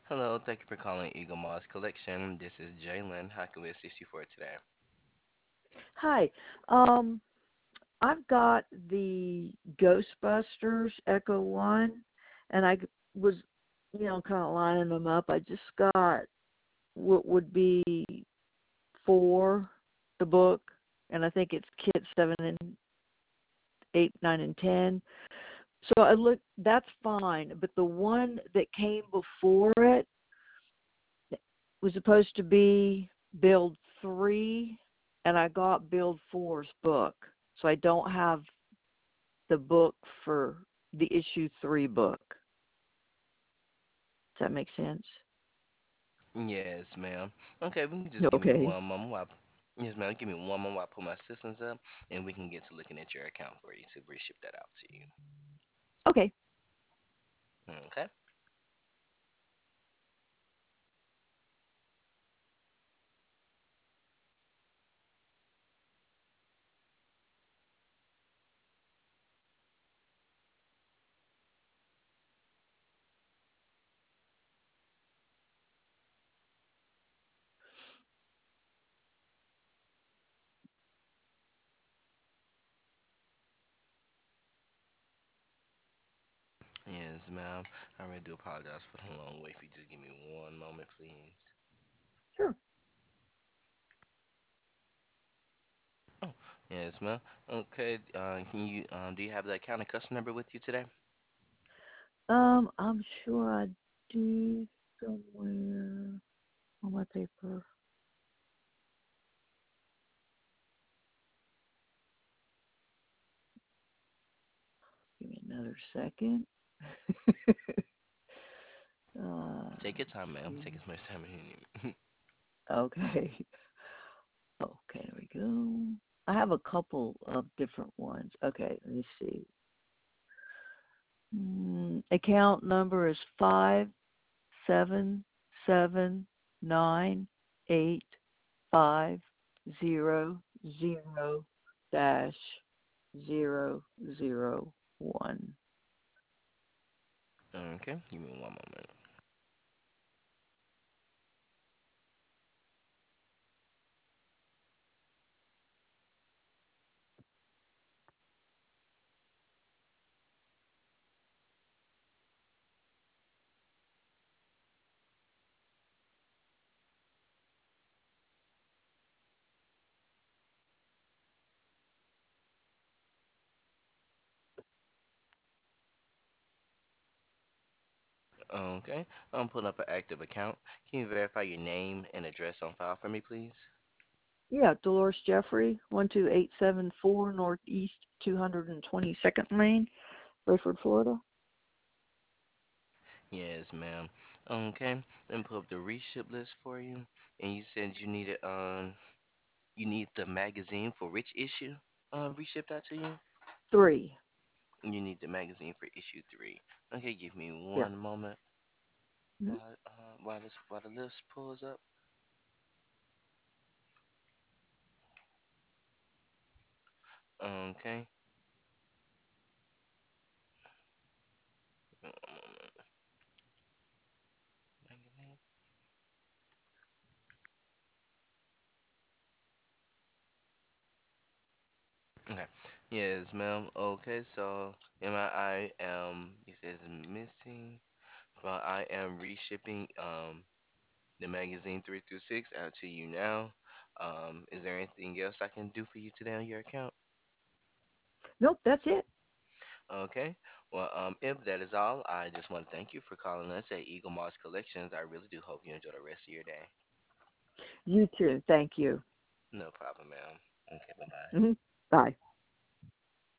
Hello, thank you for calling Eagle Moss Collection. This is Jalen. How can we assist you for today? Hi. Um, I've got the Ghostbusters Echo One, and was, kind of lining them up. I just got what would be four, the book, and I think it's Kit 7 and 8, 9 and 10. So I look, that's fine, but the one that came before it was supposed to be Build 3, and I got Build Four's book. So I don't have the book for the issue 3 book. Does that make sense? Yes, ma'am. Okay, we can just give me Okay. one moment while yes, ma'am. Give me one moment while I pull my systems up, and we can get to looking at your account for you to reship that out to you. Okay. Okay. Yes, ma'am. I really do apologize for the long wait. If you just give me one moment, please. Sure. Oh, yes, ma'am. Okay. Can you do you have the account and customer number with you today? I'm sure I do somewhere on my paper. Give me another second. Take your Let's time, ma'am. see. Take as much time as you need. Okay. Okay, there we go. I have a couple of different ones. Okay, let me see. Account number is 5779850 dash 001. Okay. Give me one moment. Okay. I'm pulling up an active account. Can you verify your name and address on file for me, please? Yeah, Dolores Jeffrey, 12874 Northeast 222nd Lane, Rayford, Florida. Yes, ma'am. Okay. Let me pull up the reship list for you. And you said you need the magazine for which issue? Reshipped out to you? 3. You need the magazine for issue three. Okay, give me Yeah. one moment Mhm. while the list pulls up. Okay. One moment. Magazine. Okay. Yes, ma'am. Okay, so it says missing. Well, I am reshipping the magazine 3 through 6 out to you now. Is there anything else I can do for you today on your account? Nope, that's it. Okay. Well, if that is all, I just want to thank you for calling us at Eagle Moss Collections. I really do hope you enjoy the rest of your day. You too. Thank you. No problem, ma'am. Okay, bye bye. Hmm. Bye.